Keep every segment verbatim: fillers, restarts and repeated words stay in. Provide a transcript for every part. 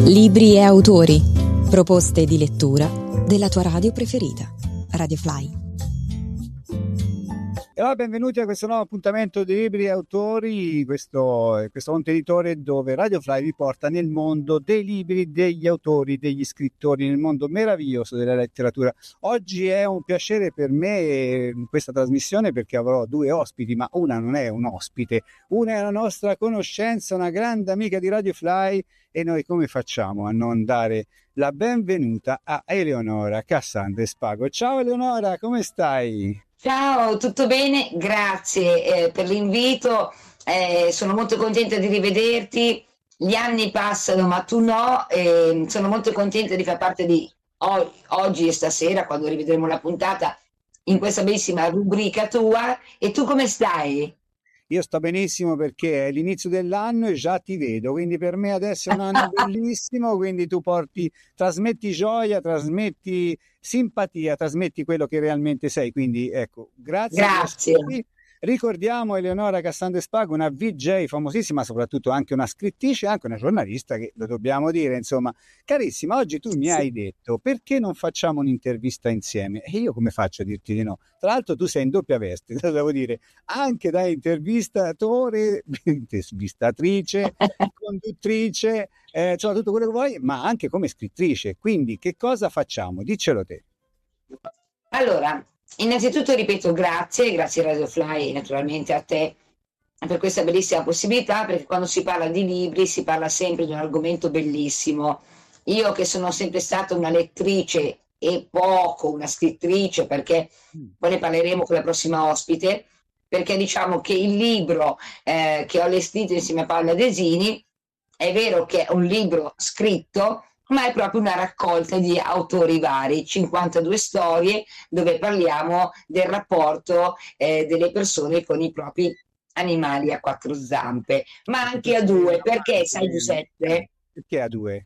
Libri e autori, proposte di lettura della tua radio preferita, Radio Fly. E allora, benvenuti a questo nuovo appuntamento di Libri e Autori, questo, questo contenitore dove Radio Fly vi porta nel mondo dei libri, degli autori, degli scrittori, nel mondo meraviglioso della letteratura. Oggi è un piacere per me in questa trasmissione perché avrò due ospiti, ma una non è un ospite, una è la nostra conoscenza, una grande amica di Radio Fly, e noi come facciamo a non dare la benvenuta a Eleonora Cassandra Spago. Ciao Eleonora, come stai? Ciao, tutto bene? Grazie eh, per l'invito, eh, sono molto contenta di rivederti, gli anni passano ma tu no, e sono molto contenta di far parte di o- oggi e stasera, quando rivedremo la puntata, in questa bellissima rubrica tua. E tu come stai? Io sto benissimo perché è l'inizio dell'anno e già ti vedo, quindi per me adesso è un anno bellissimo, quindi tu porti, trasmetti gioia, trasmetti simpatia, trasmetti quello che realmente sei, quindi ecco, grazie. Grazie. Ricordiamo Eleonora Cassandra Spago, una V J famosissima, soprattutto anche una scrittrice, anche una giornalista, che lo dobbiamo dire, insomma. Carissima, oggi tu mi Sì. hai detto perché non facciamo un'intervista insieme? E io come faccio a dirti di no? Tra l'altro tu sei in doppia veste, lo devo dire, anche da intervistatore, intervistatrice, conduttrice, eh, insomma tutto quello che vuoi, ma anche come scrittrice. Quindi che cosa facciamo? Diccelo te. Allora, innanzitutto ripeto grazie, grazie Radio Fly e naturalmente a te per questa bellissima possibilità, perché quando si parla di libri si parla sempre di un argomento bellissimo. Io che sono sempre stata una lettrice e poco una scrittrice, perché poi ne parleremo con la prossima ospite, perché diciamo che il libro eh, che ho allestito insieme a Paola Desini è vero che è un libro scritto, ma è proprio una raccolta di autori vari, cinquantadue storie dove parliamo del rapporto eh, delle persone con i propri animali a quattro zampe, ma anche a due, perché sai Giuseppe? Perché a due?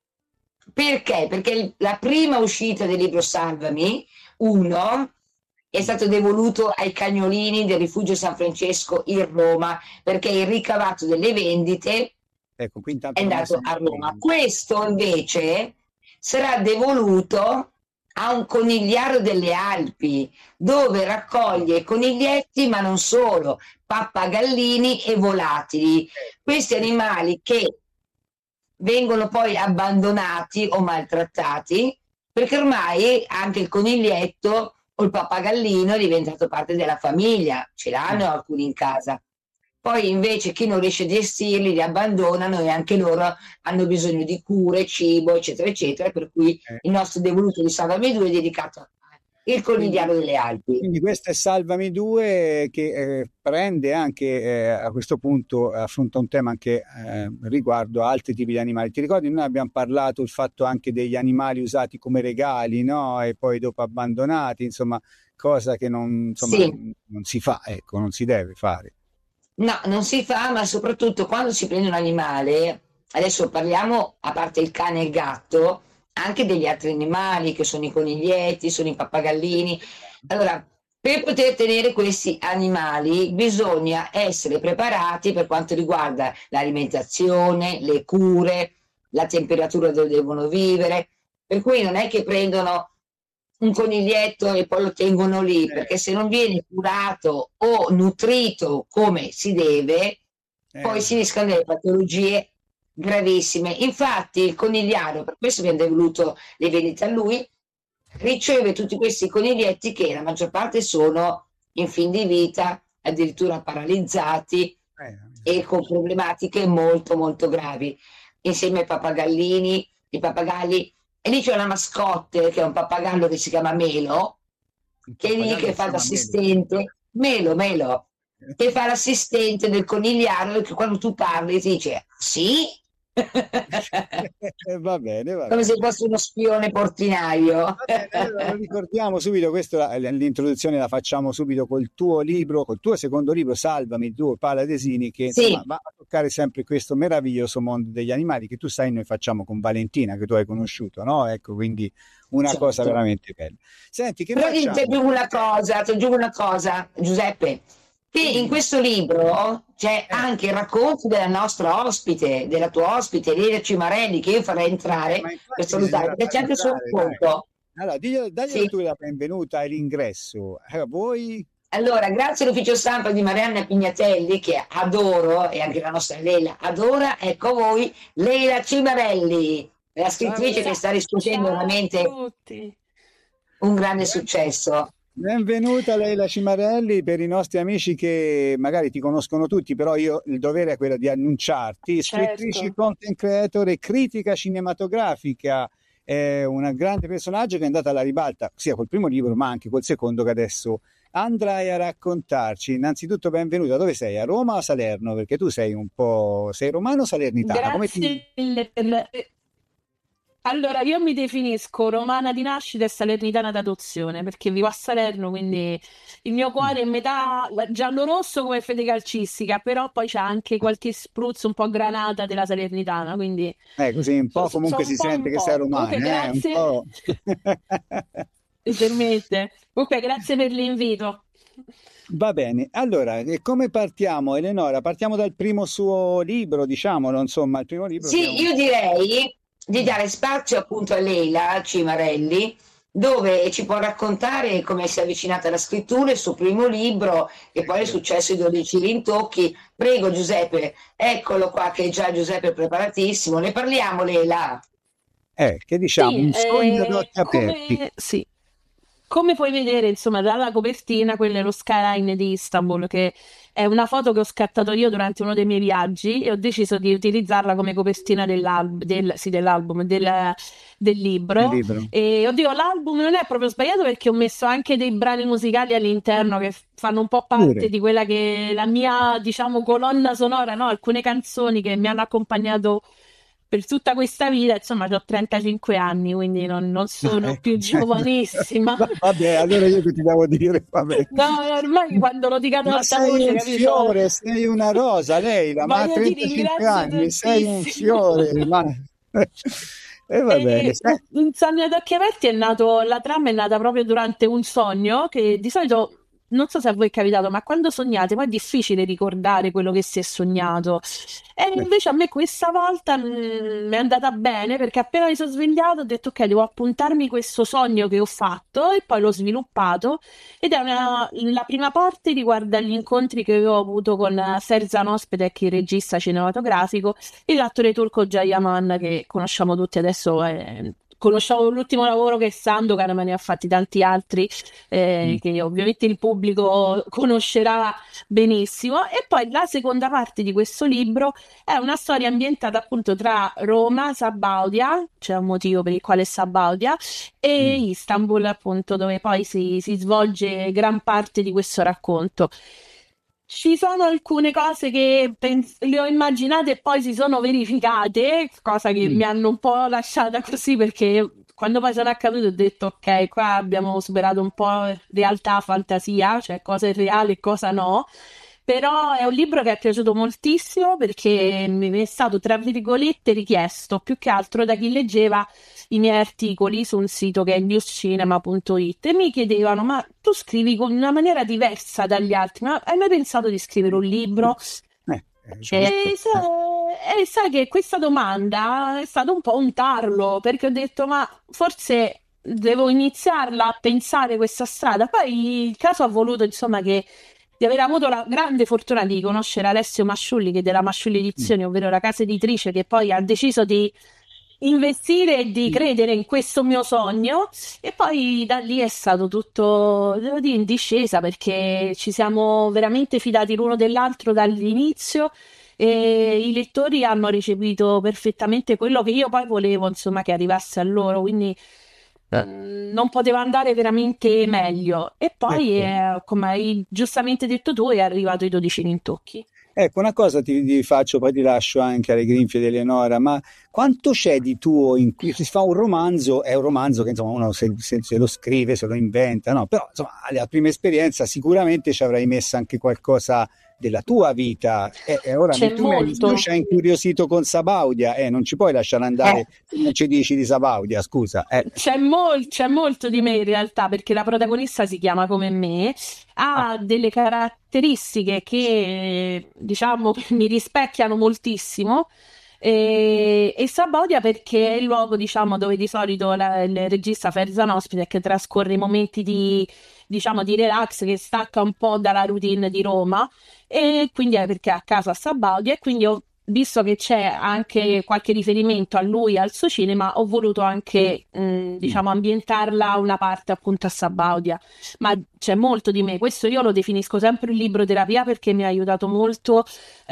Perché? Perché la prima uscita del libro Salvami, uno, è stato devoluto ai cagnolini del Rifugio San Francesco in Roma, perché il ricavato delle vendite Ecco, qui è andato a Roma. Questo invece sarà devoluto a un conigliaro delle Alpi, dove raccoglie coniglietti, ma non solo, pappagallini e volatili. Questi animali che vengono poi abbandonati o maltrattati, perché ormai anche il coniglietto o il pappagallino è diventato parte della famiglia, ce l'hanno alcuni in casa. Poi invece chi non riesce a gestirli li abbandonano e anche loro hanno bisogno di cure, cibo, eccetera, eccetera, per cui Eh. il nostro devoluto di Salvami due è dedicato al conigliaro delle Alpi. Quindi questo è Salvami due che eh, prende anche, eh, a questo punto, affronta un tema anche eh, riguardo a altri tipi di animali. Ti ricordi, noi abbiamo parlato il fatto anche degli animali usati come regali, no? E poi dopo abbandonati, insomma, cosa che non, insomma, Sì. non si fa, ecco, non si deve fare. No, non si fa, ma soprattutto quando si prende un animale, adesso parliamo, a parte il cane e il gatto, anche degli altri animali che sono i coniglietti, sono i pappagallini. Allora, per poter tenere questi animali bisogna essere preparati per quanto riguarda l'alimentazione, le cure, la temperatura dove devono vivere, per cui non è che prendono un coniglietto e poi lo tengono lì, perché se non viene curato o nutrito come si deve, Eh. poi si rischiano delle patologie gravissime. Infatti il conigliaro, per questo abbiamo devoluto le vendite a lui, riceve tutti questi coniglietti che la maggior parte sono in fin di vita, addirittura paralizzati Eh. e con problematiche molto molto gravi, insieme ai pappagallini, i pappagalli. E lì c'è una mascotte che è un pappagallo che si chiama Melo, che è lì che fa l'assistente, Melo, Melo, che fa l'assistente del conigliaro, che quando tu parli ti dice sì, va bene, va bene. come se fosse uno spione portinaio. Va bene, lo ricordiamo subito, questa l'introduzione la facciamo subito col tuo libro, col tuo secondo libro Salvami, il tuo Paola Desini, che Sì. insomma va a toccare sempre questo meraviglioso mondo degli animali che tu sai noi facciamo con Valentina, che tu hai conosciuto, no? Ecco, quindi una Certo. cosa veramente bella. Senti, che Però ti facciamo? aggiungo una cosa, ti aggiungo una cosa, Giuseppe. che in questo libro c'è Eh. anche il racconto della nostra ospite, della tua ospite, Leila Cimarelli, che io farei entrare Ma infatti per salutare, bisognerà perché c'è farla anche il suo entrare, dai. racconto. Allora, diglielo- daglielo Sì. tu la benvenuta all'ingresso. Eh, voi? Allora, grazie all'ufficio stampa di Marianna Pignatelli, che adoro, e anche la nostra Leila adora, ecco a voi, Leila Cimarelli, la scrittrice che sta riscuotendo Ciao veramente a tutti. un grande successo. Benvenuta Leila Cimarelli. Per i nostri amici che magari ti conoscono tutti, però io il dovere è quello di annunciarti. Scrittrice, Certo. content creator e critica cinematografica. È un grande personaggio che è andata alla ribalta sia col primo libro ma anche col secondo che adesso andrai a raccontarci. Innanzitutto benvenuta. Dove sei? A Roma o a Salerno? Perché tu sei un po'... sei romano o salernitana? Come ti... Grazie mille per... Allora, io mi definisco romana di nascita e salernitana d'adozione, perché vivo a Salerno, quindi il mio cuore è metà giallo-rosso come fede calcistica, però poi c'è anche qualche spruzzo un po' granata della salernitana, quindi Eh, così un po' so- so- comunque sono si un po' sente un che sei po'. Comunque, romana, eh? Un grazie, po'. mi permette. Comunque, grazie per l'invito. Va bene, allora, e come partiamo, Eleonora? Partiamo dal primo suo libro, diciamolo, insomma, il primo libro che è Sì, un... io direi di dare spazio appunto a Leila Cimarelli, dove ci può raccontare come si è avvicinata alla scrittura, il suo primo libro e poi è successo i dodici rintocchi. Prego Giuseppe, eccolo qua che è già Giuseppe preparatissimo. Ne parliamo Leila? Eh, che diciamo, Sì, un sogno ad eh, occhi aperti. come, sì. Come puoi vedere, insomma, dalla copertina, quello è lo skyline di Istanbul, che è una foto che ho scattato io durante uno dei miei viaggi e ho deciso di utilizzarla come copertina dell'album, del, sì, dell'album, del, del Il libro. libro. E oddio, l'album non è proprio sbagliato perché ho messo anche dei brani musicali all'interno che fanno un po' parte Pure. di quella che è la mia, diciamo, colonna sonora, no? Alcune canzoni che mi hanno accompagnato per tutta questa vita, insomma, ho trentacinque anni, quindi non, non sono Ecco. più giovanissima. Vabbè, allora io che ti devo dire, vabbè. No, ormai quando lo dico ad Ma alta sei voce, un capito? fiore, sei una rosa, Leila, ma Ma a io ti trentacinque ringrazio anni sei un tantissimo. fiore, ma... E va bene, E sai? un sogno ad occhi aperti è nato, la trama è nata proprio durante un sogno che di solito, non so se a voi è capitato, ma quando sognate poi è difficile ricordare quello che si è sognato. E Eh, invece a me questa volta mm, mi è andata bene perché appena mi sono svegliato ho detto ok, devo appuntarmi questo sogno che ho fatto e poi l'ho sviluppato ed è una, la prima parte riguarda gli incontri che avevo avuto con Ferzan Özpetek, il regista cinematografico, e l'attore turco Jayaman che conosciamo tutti adesso. È- Conosciamo l'ultimo lavoro che è Sandokan, ma ne ha fatti tanti altri eh, mm, che ovviamente il pubblico conoscerà benissimo. E poi la seconda parte di questo libro è una storia ambientata appunto tra Roma, Sabaudia, c'è un motivo per il quale Sabaudia, e mm. Istanbul, appunto, dove poi si, si svolge gran parte di questo racconto. Ci sono alcune cose che pens- le ho immaginate e poi si sono verificate, cosa che Mm. mi hanno un po' lasciata così perché quando poi sono accadute ho detto ok, qua abbiamo superato un po' realtà, fantasia, cioè cosa è reale e cosa no. Però è un libro che è piaciuto moltissimo perché mi è stato, tra virgolette, richiesto più che altro da chi leggeva i miei articoli su un sito che è newscinema punto it e mi chiedevano: ma tu scrivi con una maniera diversa dagli altri, ma hai mai pensato di scrivere un libro? Eh, eh, giusto. E Eh. sa, e sai che questa domanda è stato un po' un tarlo perché ho detto: ma forse devo iniziarla a pensare questa strada. Poi il caso ha voluto, insomma, che di aver avuto la grande fortuna di conoscere Alessio Masciulli, che è della Masciulli Mm. Edizioni, ovvero la casa editrice che poi ha deciso di investire e di Mm. credere in questo mio sogno. E poi da lì è stato tutto, devo dire, in discesa perché ci siamo veramente fidati l'uno dell'altro dall'inizio e i lettori hanno recepito perfettamente quello che io poi volevo, insomma, che arrivasse a loro, quindi mm, non poteva andare veramente meglio. E poi, Ecco. eh, come hai giustamente detto tu, è arrivato i dodici rintocchi. Ecco, una cosa ti, ti faccio, poi ti lascio anche alle grinfie di Eleonora, ma quanto c'è di tuo in cui si fa un romanzo? È un romanzo che insomma uno se, se- se lo scrive, se lo inventa, no? Però insomma alla prima esperienza sicuramente ci avrai messo anche qualcosa della tua vita. E, e ora C'è tu mi hai detto, tu molto. ci hai incuriosito con Sabaudia, eh, non ci puoi lasciare andare, Eh, non ci dici di Sabaudia, scusa. Eh. C'è mol- c'è molto di me in realtà, perché la protagonista si chiama come me, Ah, ha delle caratteristiche che, diciamo, mi rispecchiano moltissimo. E, e Sabaudia perché è il luogo, diciamo, dove di solito la- il regista Ferzan Ospite che trascorre i momenti di, diciamo, di relax, che stacca un po' dalla routine di Roma, e quindi è perché è a casa a Sabaudia, e quindi ho visto che c'è anche qualche riferimento a lui, al suo cinema, ho voluto anche, mh, mm. diciamo, ambientarla una parte appunto a Sabaudia. Ma c'è molto di me. Questo io lo definisco sempre un libro terapia perché mi ha aiutato molto,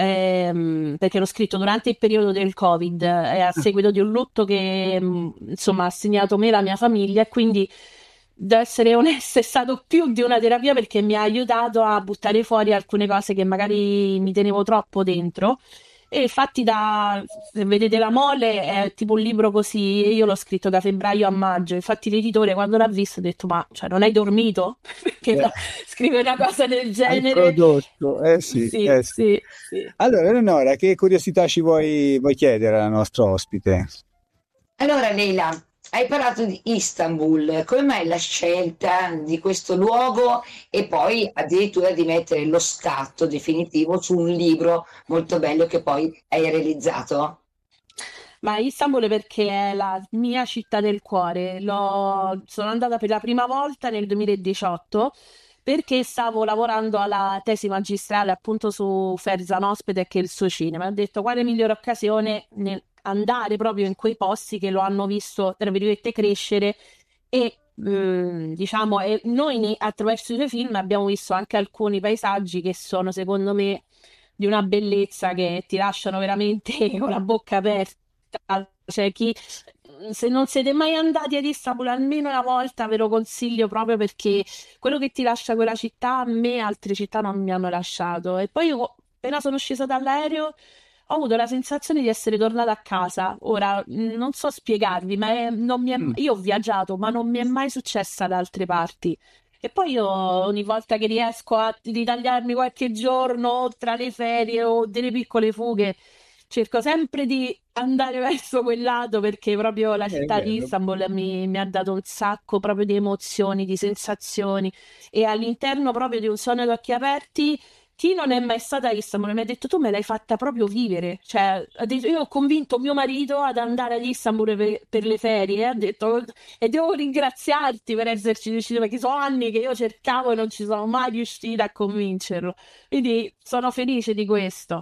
ehm, perché l'ho scritto durante il periodo del Covid, e a seguito di un lutto che, mh, insomma, ha segnato me e la mia famiglia, e quindi. Devo essere onesta, è stato più di una terapia perché mi ha aiutato a buttare fuori alcune cose che magari mi tenevo troppo dentro. E infatti, da, se vedete La Mole è tipo un libro così, io l'ho scritto da febbraio a maggio. Infatti, l'editore, quando l'ha visto, ha detto: Ma cioè, non hai dormito? Perché Eh, no, scrive una cosa del hai genere? prodotto, eh sì, Sì, eh sì. sì, sì. Allora, Eleonora, che curiosità ci vuoi, vuoi chiedere alla nostra ospite? allora, Leila, hai parlato di Istanbul, come mai la scelta di questo luogo e poi addirittura di mettere lo scatto definitivo su un libro molto bello che poi hai realizzato? Ma Istanbul perché è la mia città del cuore. L'ho- sono andata per la prima volta nel duemiladiciotto perché stavo lavorando alla tesi magistrale appunto su Ferzan Ospite e il suo cinema. Ho detto quale migliore occasione nel andare proprio in quei posti che lo hanno visto, tra virgolette, crescere e mm, diciamo, e noi ne- attraverso i suoi film abbiamo visto anche alcuni paesaggi che sono secondo me di una bellezza che ti lasciano veramente con la bocca aperta. Cioè, chi, se non siete mai andati ad Istanbul almeno una volta, ve lo consiglio proprio perché quello che ti lascia quella città, a me altre città non mi hanno lasciato. E poi io, appena sono scesa dall'aereo, ho avuto la sensazione di essere tornata a casa. Ora, mh, non so spiegarvi, ma è- non mi è- Mm. io ho viaggiato, ma non mi è mai successa da altre parti. E poi io ogni volta che riesco a ritagliarmi qualche giorno tra le ferie o delle piccole fughe, cerco sempre di andare verso quel lato perché proprio la Eh, È città di vero. Istanbul mi, mi ha dato un sacco proprio di emozioni, di sensazioni, e all'interno proprio di un sogno ad occhi aperti. Chi non è mai stata a Istanbul mi ha detto tu me l'hai fatta proprio vivere, cioè ha detto, io ho convinto mio marito ad andare ad Istanbul per, per le ferie, ha detto, e devo ringraziarti per esserci riuscito perché sono anni che io cercavo e non ci sono mai riuscita a convincerlo, quindi sono felice di questo.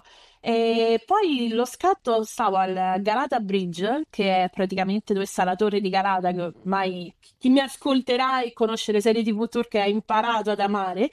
E poi lo scatto stavo al Galata Bridge, che è praticamente dove sta la torre di Galata, che ormai chi mi ascolterà e conosce le serie T V turche ha imparato ad amare.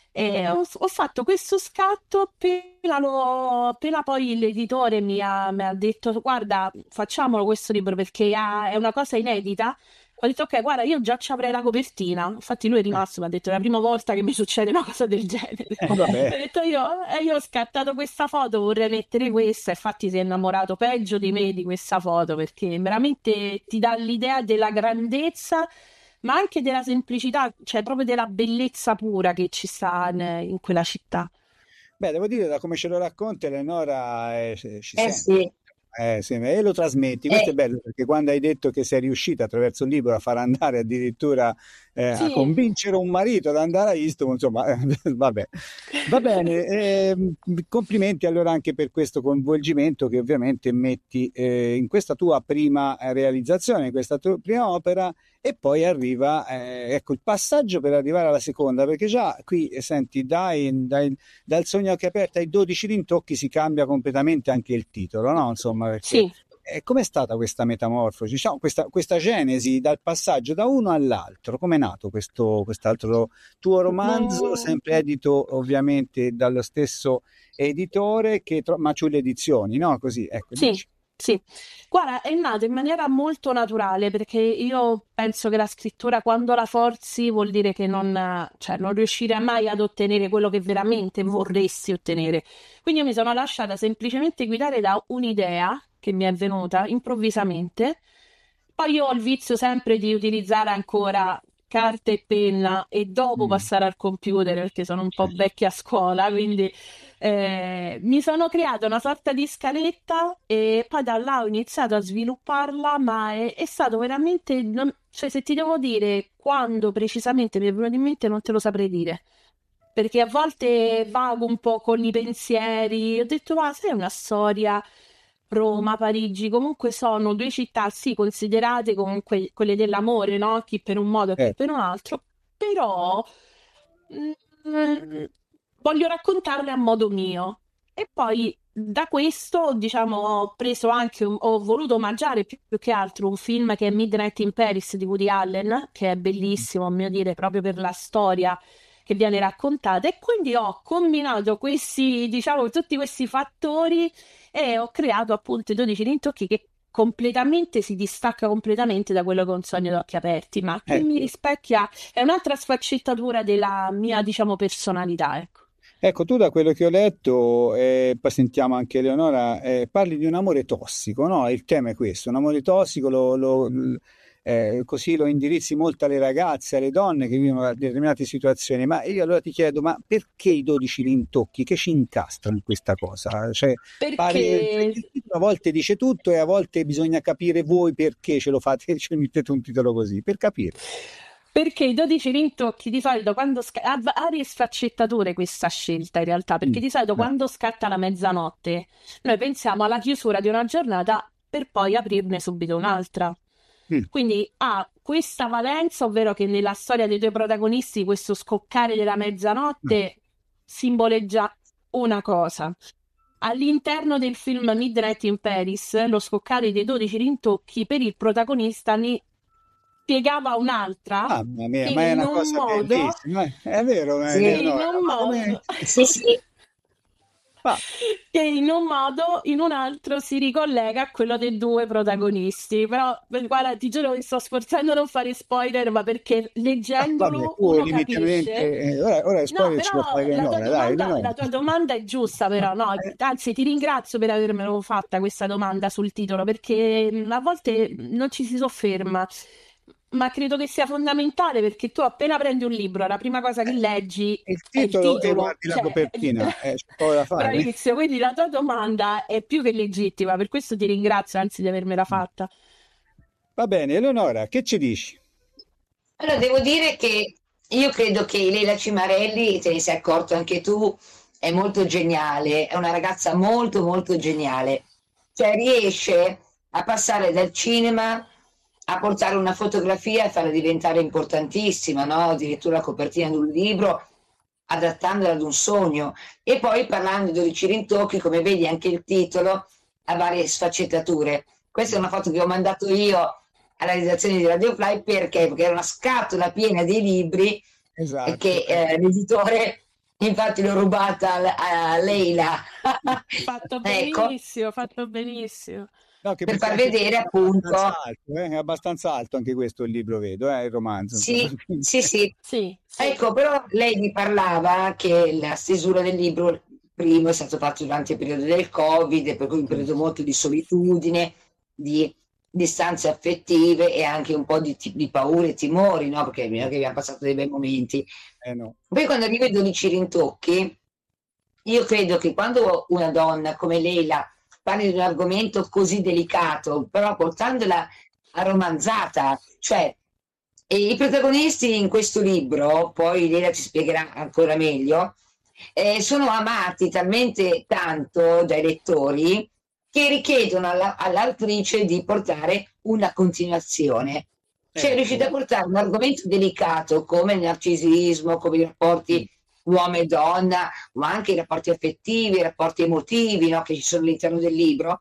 E ho, ho fatto questo scatto appena, lo- appena poi l'editore mi ha, mi ha detto: Guarda, facciamolo questo libro perché ha- è una cosa inedita. Ho detto: Ok, guarda, io già ci avrei la copertina. Infatti, lui è rimasto, mi ha detto: È la prima volta che mi succede una cosa del genere. Eh, vabbè. Ho detto io, e io ho scattato questa foto, vorrei mettere questa. Infatti, si è innamorato peggio di me di questa foto perché veramente ti dà l'idea della grandezza, ma anche della semplicità, cioè proprio della bellezza pura che ci sta in, in quella città. Beh, devo dire, da come ce lo racconti, Eleonora, eh, ci ci Eh sente. sì, Eh, sì, e lo trasmetti. Questo è eh, bello perché quando hai detto che sei riuscita attraverso il libro a far andare addirittura eh, a Sì. convincere un marito ad andare a Istanbul, insomma, vabbè. Va bene, ehm, complimenti allora anche per questo coinvolgimento che ovviamente metti eh, in questa tua prima eh, realizzazione, in questa tua prima opera e poi arriva, eh, ecco, il passaggio per arrivare alla seconda, perché già qui, eh, senti, dai, dai, dal sogno che aperta ai dodici rintocchi si cambia completamente anche il titolo, no? Insomma, perché Sì. eh, com'è stata questa metamorfosi, diciamo, questa, questa genesi dal passaggio da uno all'altro? Com'è nato questo, quest'altro tuo romanzo, Mm, sempre edito ovviamente dallo stesso editore che tro- Maciulle Edizioni, no? Così, ecco, sì, dici. sì. Guarda, è nato in maniera molto naturale perché io penso che la scrittura, quando la forzi, vuol dire che non, cioè, non riuscirai mai ad ottenere quello che veramente vorresti ottenere. Quindi io mi sono lasciata semplicemente guidare da un'idea che mi è venuta improvvisamente. Poi io ho il vizio sempre di utilizzare ancora carta e penna e dopo Mm. passare al computer perché sono un po' vecchia a scuola, quindi Eh, mi sono creata una sorta di scaletta e poi da là ho iniziato a svilupparla, ma è, è stato veramente, non- cioè se ti devo dire quando precisamente mi è venuto in mente non te lo saprei dire, perché a volte vago un po' con i pensieri, ho detto ma sai una storia, Roma, Parigi, comunque sono due città sì considerate comunque quelle dell'amore, no? Chi per un modo e chi Eh, per un altro, però mm, voglio raccontarle a modo mio. E poi da questo, diciamo, ho preso anche, un- ho voluto omaggiare più, più che altro un film che è Midnight in Paris di Woody Allen, che è bellissimo, a mio dire, proprio per la storia che viene raccontata. E quindi ho combinato questi, diciamo, tutti questi fattori e ho creato appunto i dodici rintocchi che completamente si distacca completamente da quello che è un sogno d'occhi aperti, ma che mi ecco. rispecchia, è un'altra sfaccettatura della mia, diciamo, personalità, ecco. Ecco, tu da quello che ho letto, e poi sentiamo anche Eleonora, eh, parli di un amore tossico, no? Il tema è questo, un amore tossico, lo, lo- l- eh, così lo indirizzi molto alle ragazze, alle donne che vivono determinate situazioni. Ma io allora ti chiedo, ma perché i dodici rintocchi? Che ci incastrano in questa cosa? Cioè, pare, cioè, Perché il titolo a volte dice tutto e a volte bisogna capire voi perché ce lo fate, ce mettete un titolo così, per capire. Perché i dodici rintocchi di solito quando sca- ha varie sfaccettature questa scelta in realtà, perché Mm. di solito Eh, quando scatta la mezzanotte noi pensiamo alla chiusura di una giornata per poi aprirne subito un'altra. mm, Quindi ha questa valenza, ovvero che nella storia dei due protagonisti questo scoccare della mm. mezzanotte simboleggia una cosa. All'interno del film Midnight in Paris, lo scoccare dei dodici rintocchi per il protagonista ne spiegava un'altra Mamma mia, ma è in una un cosa modo, bellissima, eh. È vero, eh, Sì, in Eleonora, un ma come... modo, sì, sì. Ma, che in un modo, in un altro si ricollega a quello dei due protagonisti. Però, beh, guarda, ti giuro, mi sto sforzando a non fare spoiler, ma perché ah, vabbè, leggendolo tu uno limitemente... capisce. eh, ora, ora No, spoiler ce lo però fai la tua Eleonora, dai, domanda, Eleonora. la tua domanda è giusta, però, no? Eh, Anzi, ti ringrazio per avermelo fatta questa domanda sul titolo, perché mh, a volte non ci si sofferma, ma credo che sia fondamentale perché tu appena prendi un libro, la prima cosa che leggi il è il titolo e titolo, guardi la cioè, copertina, eh, c'è poco da fare. bravissimo, quindi la tua domanda è più che legittima, per questo ti ringrazio, anzi, di avermela fatta. Va bene, Eleonora, che ci dici? Allora, devo dire che io credo che Leila Cimarelli, te ne sei accorto anche tu, è molto geniale, è una ragazza molto molto geniale, cioè riesce a passare dal cinema a portare una fotografia e farla diventare importantissima, no? Addirittura la copertina di un libro, adattandola ad un sogno. E poi parlando di dodici rintocchi, come vedi anche il titolo ha varie sfaccettature. Questa è una foto che ho mandato io alla redazione di Radio Fly perché? Perché era una scatola piena di libri eh, Esatto, che eh, eh, l'editore infatti l'ho rubata a, a Leila Fatto ecco benissimo, fatto benissimo. no, che per perché far anche vedere questo è abbastanza appunto alto, eh, è abbastanza alto anche questo il libro, vedo, eh, il romanzo, insomma. sì sì sì Sì, sì. ecco però lei mi parlava che la stesura del libro il primo è stato fatto durante il periodo del Covid, per cui un periodo molto di solitudine, di distanze affettive e anche un po' di, ti- di paure e timori, no? Perché non è che abbiamo passato dei bei momenti. Eh no. Poi quando arriva i dodici rintocchi, io credo che quando una donna come Leila parli di un argomento così delicato, però portandola a romanzata, cioè e i protagonisti in questo libro, poi Leila ci spiegherà ancora meglio, eh, sono amati talmente tanto dai lettori che richiedono alla- all'autrice di portare una continuazione. Cioè è riuscita a Ecco. portare un argomento delicato come il narcisismo, come i Mm. rapporti uomo e donna, ma anche i rapporti affettivi, i rapporti emotivi, no, che ci sono all'interno del libro,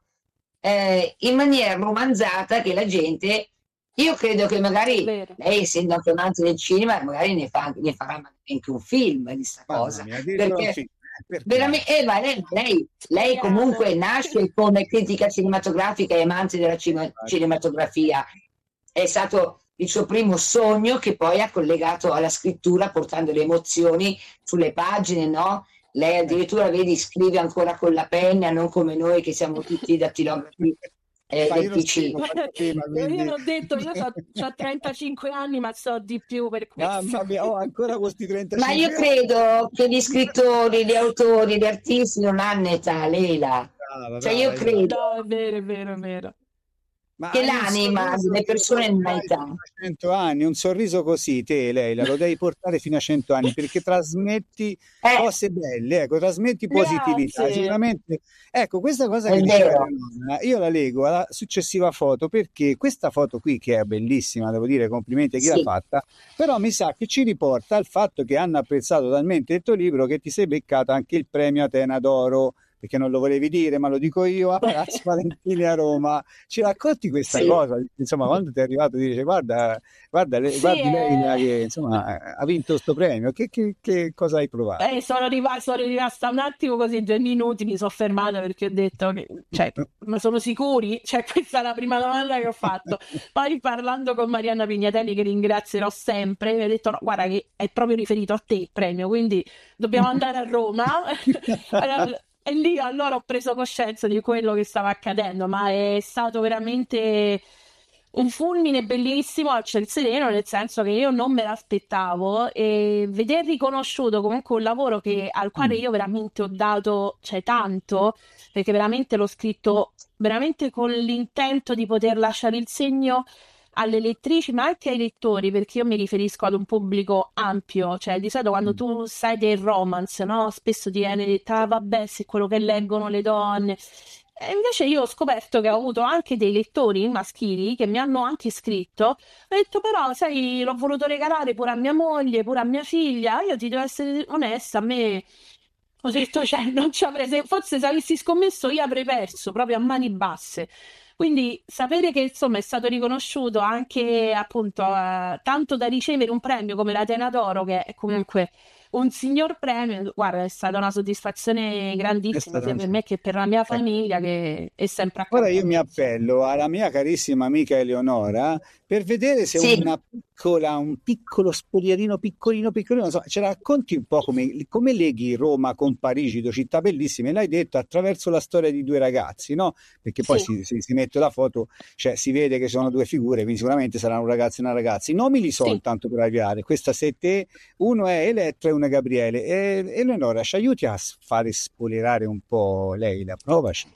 eh, in maniera romanzata che la gente, io credo che magari Vero. lei, essendo anche amante del cinema, magari ne, fa, ne farà anche un film di sta Mamma cosa, mia, addirittura un perché film, eh, perché no? veramente, eh, ma lei, lei, lei Speriamo. comunque nasce come critica cinematografica e amante della cima- cinematografia. È stato il suo primo sogno che poi ha collegato alla scrittura portando le emozioni sulle pagine, no? Lei Eh. addirittura, vedi, scrive ancora con la penna, non come noi che siamo tutti dattilografi eh, Ma del io lo P C. scrivo, faccio prima, Io quindi... l'ho detto, io ho trentacinque anni, ma so di più per questo. Mamma mia, ho ancora questi Ma io trentacinque anni. credo che gli scrittori, gli autori, gli artisti non hanno età, Leila. Brava, Cioè io brava, esatto. credo No, è vero, è vero, è vero. Ma che hai un l'anima sorriso delle che lo persone non ha porterai età. fino a cento anni, un sorriso così, te, Leila, lo devi portare fino a cento anni perché trasmetti Eh, cose belle, ecco, trasmetti positività. Grazie. Sicuramente, ecco, questa cosa è che diceva vero. Eleonora, io la leggo alla successiva foto perché questa foto qui, che è bellissima, devo dire, complimenti a chi l'ha Sì. fatta, però mi sa che ci riporta al fatto che hanno apprezzato talmente il tuo libro che ti sei beccata anche il premio Atena d'Oro, perché non lo volevi dire, ma lo dico io, a Palazzo Valentini a Roma. Ci racconti questa Sì. cosa? Insomma, quando ti è arrivato, dice, guarda, guarda, le- Sì, guardi lei eh, che insomma ha vinto sto premio. Che, che- che cosa hai provato? eh, sono rimasta, sono rimasta un attimo così, due minuti, mi sono fermata perché ho detto, che, cioè, ma sono sicuri? Cioè, questa è la prima domanda che ho fatto. Poi parlando con Marianna Pignatelli, che ringrazierò sempre, mi ha detto, no, guarda che è proprio riferito a te il premio, quindi dobbiamo andare a Roma. E lì allora ho preso coscienza di quello che stava accadendo, ma è stato veramente un fulmine bellissimo al ciel sereno, nel senso che io non me l'aspettavo e veder riconosciuto comunque un lavoro che- al quale io veramente ho dato, cioè, tanto, perché veramente l'ho scritto veramente con l'intento di poter lasciare il segno alle lettrici, ma anche ai lettori, perché io mi riferisco ad un pubblico ampio, cioè di solito quando tu sai del romance, no? Spesso ti viene detto, ah, vabbè, se è quello che leggono le donne. E invece io ho scoperto che ho avuto anche dei lettori maschili che mi hanno anche scritto, ho detto però, sai, l'ho voluto regalare pure a mia moglie, pure a mia figlia, io ti devo essere onesta, a me... Ho detto, cioè, non ci avrei, se forse se avessi scommesso io avrei perso proprio a mani basse. Quindi sapere che insomma è stato riconosciuto anche appunto eh, tanto da ricevere un premio come l'Atena d'Oro, che è comunque un signor premio, guarda, è stata una soddisfazione È grandissima sia stato... per me che per la mia Ecco. famiglia che è sempre Ora accanto a io mi me, insomma. appello alla mia carissima amica Eleonora per vedere se Sì. una piccola, un piccolo spogliarino piccolino, piccolino, insomma, ce la racconti un po' come, come leghi Roma con Parigi, due città bellissime, l'hai detto attraverso la storia di due ragazzi, no? Perché poi Sì, si, si, si mette la foto, cioè si vede che sono due figure, quindi sicuramente saranno un ragazzo e una ragazza. I nomi li so sì. intanto per avviare, questa sei te, uno è Elettra e uno è Gabriele. E, Eleonora, ci aiuti a s- fare spoilerare un po' lei, la provaci.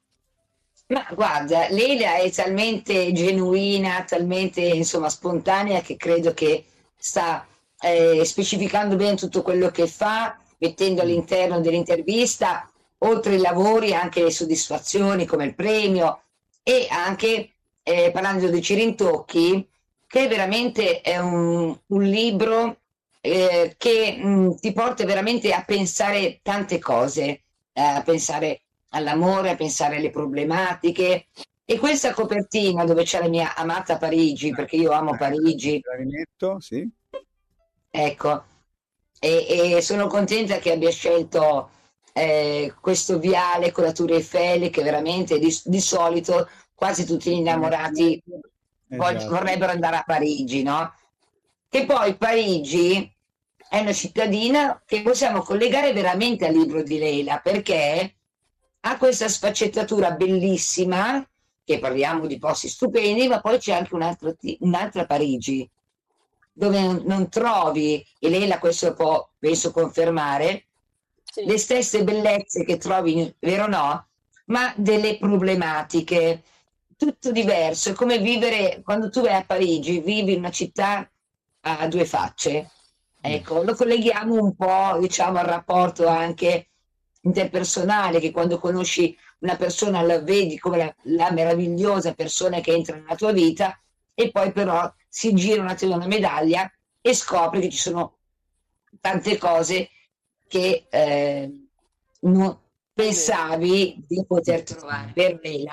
Ma guarda, Leila è talmente genuina, talmente insomma spontanea che credo che sta eh, specificando bene tutto quello che fa, mettendo Mm. all'interno dell'intervista, oltre ai lavori, anche le soddisfazioni come il premio e anche eh, parlando di Cirintocchi, che veramente è un, un libro eh, che mh, ti porta veramente a pensare tante cose, eh, a pensare all'amore, a pensare alle problematiche. E questa copertina dove c'è la mia amata Parigi, perché io amo Parigi, La rimetto, sì. ecco, e, e sono contenta che abbia scelto eh, questo viale con la Tour Eiffel, che veramente di, di solito quasi tutti gli innamorati vog- Esatto. vorrebbero andare a Parigi, no? Che poi Parigi è una cittadina che possiamo collegare veramente al libro di Leila, perché ha questa sfaccettatura bellissima, che parliamo di posti stupendi, ma poi c'è anche un'altra, ti- un'altra Parigi, dove non, non trovi, e Leila questo può, penso, confermare, Sì. le stesse bellezze che trovi, vero o no? Ma delle problematiche, tutto diverso. È come vivere, quando tu vai a Parigi, vivi in una città a due facce. Mm. Ecco, lo colleghiamo un po', diciamo, al rapporto anche interpersonale, che quando conosci una persona la vedi come la, la meravigliosa persona che entra nella tua vita e poi però si gira un attimo una medaglia e scopri che ci sono tante cose che eh, non È vero. pensavi di poter trovare, vero Leila?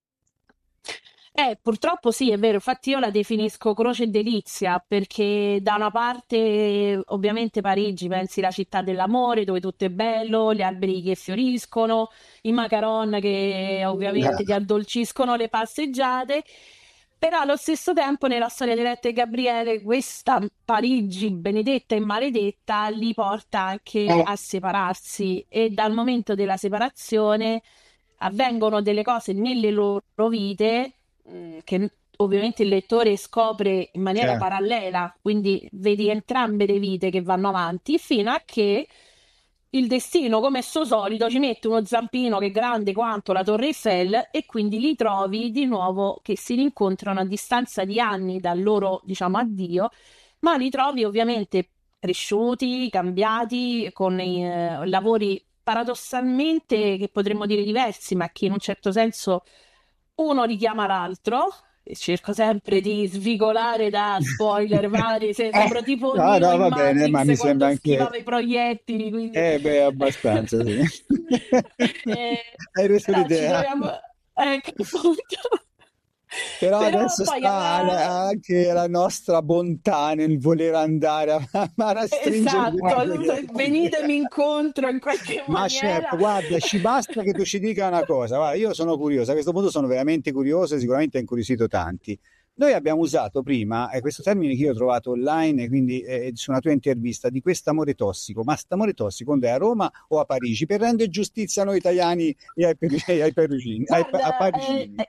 Eh, purtroppo sì, è vero, infatti io la definisco croce e delizia perché da una parte ovviamente Parigi, pensi la città dell'amore dove tutto è bello, gli alberi che fioriscono, i macaron che ovviamente ti addolciscono le passeggiate, però allo stesso tempo nella storia di Letta e Gabriele questa Parigi benedetta e maledetta li porta anche Eh, a separarsi e dal momento della separazione avvengono delle cose nelle loro vite mh, che ovviamente il lettore scopre in maniera Certo. parallela, quindi vedi entrambe le vite che vanno avanti fino a che il destino, come è suo solito, ci mette uno zampino che è grande quanto la Torre Eiffel e quindi li trovi di nuovo che si rincontrano a distanza di anni dal loro, diciamo, addio, ma li trovi ovviamente cresciuti, cambiati, con eh, lavori paradossalmente che potremmo dire diversi, ma che in un certo senso uno richiama l'altro. E cerco sempre di svigolare da spoiler vari, se Eh, sembro tipo No, Neo no, in va bene, ma mi Matrix sembra quando anche... schivava i proiettili, quindi Eh beh, abbastanza, sì. eh, Hai reso però ci l'idea. troviamo, ecco, appunto. Però Però adesso poi sta aveva... la- anche la nostra bontà nel voler andare a, a stringere Esatto, quello che... venitemi incontro in qualche Ma maniera. certo, guarda, ci basta che tu ci dica una cosa. Guarda, io sono curioso, a questo punto sono veramente curioso e sicuramente ha incuriosito tanti. Noi abbiamo usato prima, eh, questo termine che io ho trovato online, quindi eh, su una tua intervista, di quest'amore tossico. Ma st'amore tossico quando è a Roma o a Parigi? Per rendere giustizia a noi italiani e ai, peri- e ai perugini, ai, pa- a Guarda, eh, parigini.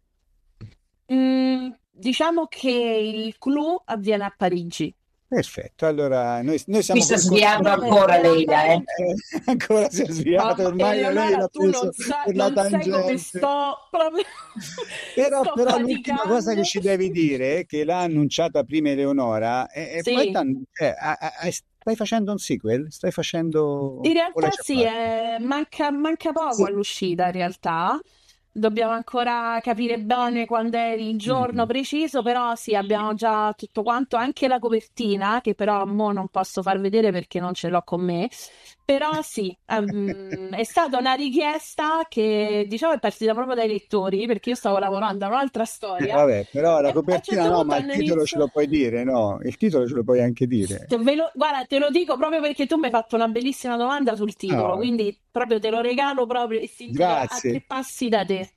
eh, mm, diciamo che il clou avviene a Parigi. Perfetto, allora noi, noi mi siamo sta col sviando Diciamo contrario. che ancora avviene a Leila, eh. Parigi. Eh, ancora si è sviato, Mamma, ormai lei Eleonora, l'ha tu preso non sai, per la non sai come tangente. sto proprio, Però, sto però l'ultima cosa che faticando. ci devi dire, che l'ha annunciata prima Eleonora, e, e poi Sì, t'han- cioè, a- a- a- stai facendo un sequel? Stai facendo... in o l'hai realtà già sì, fatto? eh, manca, manca poco Sì. all'uscita in realtà. Dobbiamo ancora capire bene quando è il giorno Mm. preciso, però sì, abbiamo già tutto quanto, anche la copertina, che però mo non posso far vedere perché non ce l'ho con me. Però sì, ehm, è stata una richiesta che diciamo è partita proprio dai lettori, perché io stavo lavorando a un'altra Eh, storia vabbè, però e la a un copertina certo no, punto ma il hanno titolo ce lo iniziato. puoi dire, no? Il titolo ce lo puoi anche dire. Te ve lo- guarda, te lo dico proprio perché tu mi hai fatto una bellissima domanda sul titolo, No, quindi proprio te lo regalo proprio e si intitola A tre grazie. passi da te.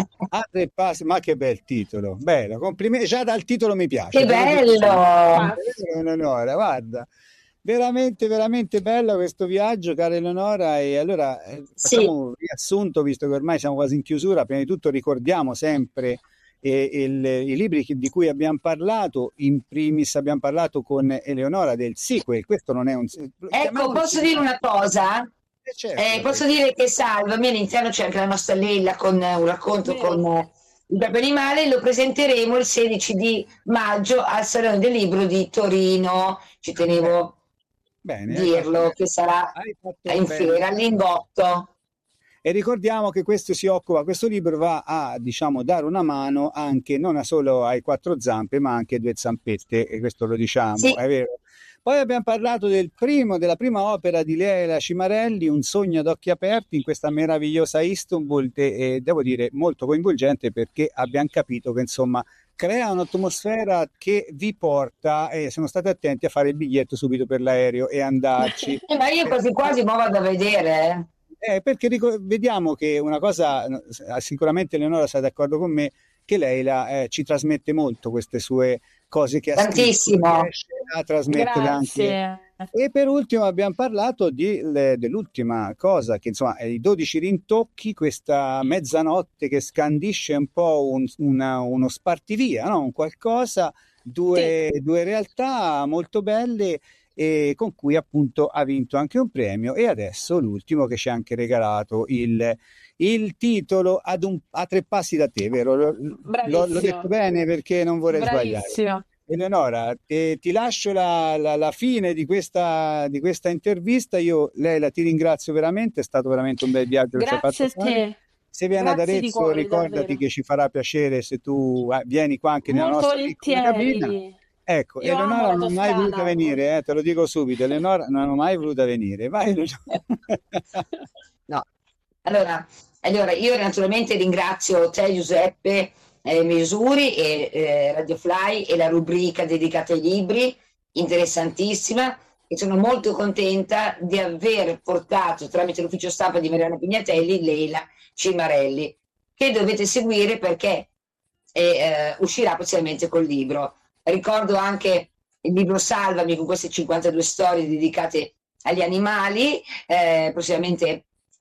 A tre passi, ma che bel titolo, bello, complimenti, già dal titolo mi piace, Che te lo dico subito. bello! Ah, È vero, Eleonora, guarda, veramente, veramente bello questo viaggio, cara Eleonora, e allora eh, Sì, facciamo un riassunto, visto che ormai siamo quasi in chiusura. Prima di tutto ricordiamo sempre eh, il- i libri che- di cui abbiamo parlato. In primis abbiamo parlato con Eleonora del sequel, questo non è un... ecco, chiamiamolo posso dire sequel. una cosa? Eh, certo, Eh, la puoi posso dire. dire che Salva, all'interno c'è anche la nostra Leila con eh, un racconto con vero. eh, il proprio animale, lo presenteremo il sedici di maggio al Salone del Libro di Torino. Ci Bene, tenevo a bene, hai fatto dirlo, bene. che sarà Hai fatto in bene. fiera, all'Ingotto. E ricordiamo che questo si occupa, questo libro va a, diciamo, dare una mano anche non a solo ai quattro zampe, ma anche due zampette, e questo lo diciamo, Sì, è vero. Poi abbiamo parlato del primo, della prima opera di Leila Cimarelli, Un sogno ad occhi aperti, in questa meravigliosa Istanbul, e, e devo dire molto coinvolgente perché abbiamo capito che insomma crea un'atmosfera che vi porta, e siamo stati attenti a fare il biglietto subito per l'aereo e andarci. Eh, ma io quasi quasi mo vado a vedere. Eh, perché rico- vediamo che una cosa, no, s- sicuramente Eleonora sarà d'accordo con me, che lei la, eh, ci trasmette molto queste sue cose che ha scritto, Tantissimo. riesce a trasmetterle anche. Grazie. E per ultimo abbiamo parlato di- le- dell'ultima cosa, che insomma è i dodici rintocchi, questa mezzanotte che scandisce un po' un- una- uno spartivia, no? Un qualcosa, Sì, due, due realtà molto belle e con cui appunto ha vinto anche un premio. E adesso l'ultimo che ci ha anche regalato il, il titolo ad un, a tre passi da te, vero? L'ho, l'ho- l'ho detto bravissimo, bene perché non vorrei sbagliare. bravissimo. Eleonora, eh, ti lascio la, la- la fine di questa, di questa intervista. Io, Leila, ti ringrazio veramente, è stato veramente un bel viaggio che ci hai Grazie fatto a fare. te, Se vieni ad grazie di Arezzo, cuore, ricordati davvero. che ci farà piacere se tu eh, vieni qua anche nella Molto nostra piccola cabina. volentieri. Ecco, Io amo Eleonora la non è mai voluta Toscana. venire, eh, te lo dico subito. Eleonora non è mai voluta venire. Vai, Eleonora. No. Allora, allora, io naturalmente ringrazio te, Giuseppe eh, Misuri e eh, Radio Fly e la rubrica dedicata ai libri, interessantissima, e sono molto contenta di aver portato tramite l'ufficio stampa di Mariana Pignatelli Leila Cimarelli, che dovete seguire perché eh, eh, uscirà prossimamente col libro. Ricordo anche il libro Salvami con queste cinquantadue storie dedicate agli animali, eh, prossimamente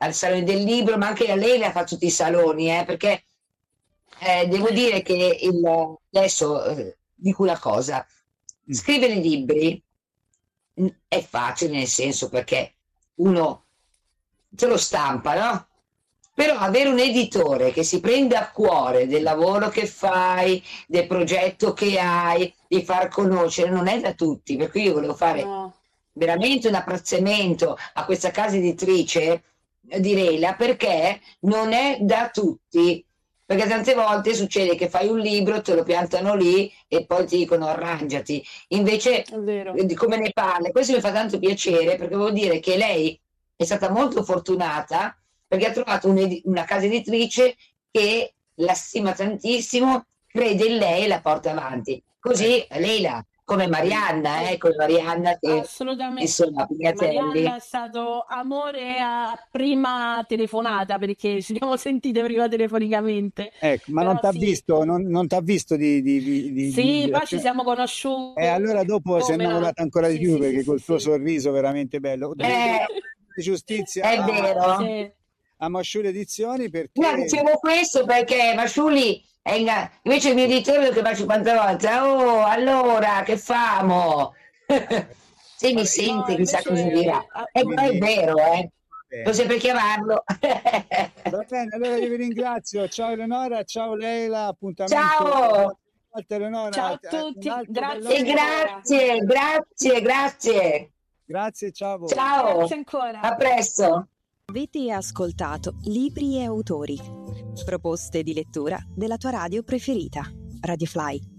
al Salone del Libro, ma anche a lei le fa tutti i saloni, eh, perché eh, devo dire che il, adesso eh, dico una cosa, scrivere libri mh, è facile, nel senso perché uno te lo stampa, no? Però avere un editore che si prende a cuore del lavoro che fai, del progetto che hai, di far conoscere, non è da tutti, per cui io volevo fare No. veramente un apprezzamento a questa casa editrice eh, di Leila, perché non è da tutti, perché tante volte succede che fai un libro, te lo piantano lì e poi ti dicono arrangiati, invece È vero. eh, di come ne parla, questo mi fa tanto piacere, perché vuol dire che lei è stata molto fortunata perché ha trovato un- una casa editrice che la stima tantissimo, crede in lei e la porta avanti. Così Leila, come Marianna, eh, come Marianna che Assolutamente. insomma, Pignatelli. Marianna è stato amore a prima telefonata perché ci siamo sentite prima telefonicamente. Ecco, ma Però non t'ha sì, visto, non, non t'ha visto di, di, di, di- sì, di- poi ci siamo conosciuti. E allora dopo si è Come no? innamorata ancora di Sì, più sì, perché sì, col sì, tuo sì. sorriso veramente bello. Devi Eh, dare giustizia è a, vero. Sì. a Masciule Edizioni No, perché dicevo questo perché Masciuli è in ga- invece il mio editore lo chiama cinquanta volte. Oh, allora, che famo? Se mi Vabbè, sente, No, chissà cosa dirà. invece ah, E poi è quindi vero, eh. bene. Non sempre chiamarlo. Va bene, allora io vi ringrazio. Ciao Eleonora, ciao Leila, appuntamento Ciao altra Eleonora, ciao a eh, un tutti, altro grazie e bell'ospite. ancora. grazie, grazie, grazie. Grazie, ciao a voi. Ciao, Grazie ancora. a presto. Avete ascoltato Libri e autori, proposte di lettura della tua radio preferita, Radio Fly.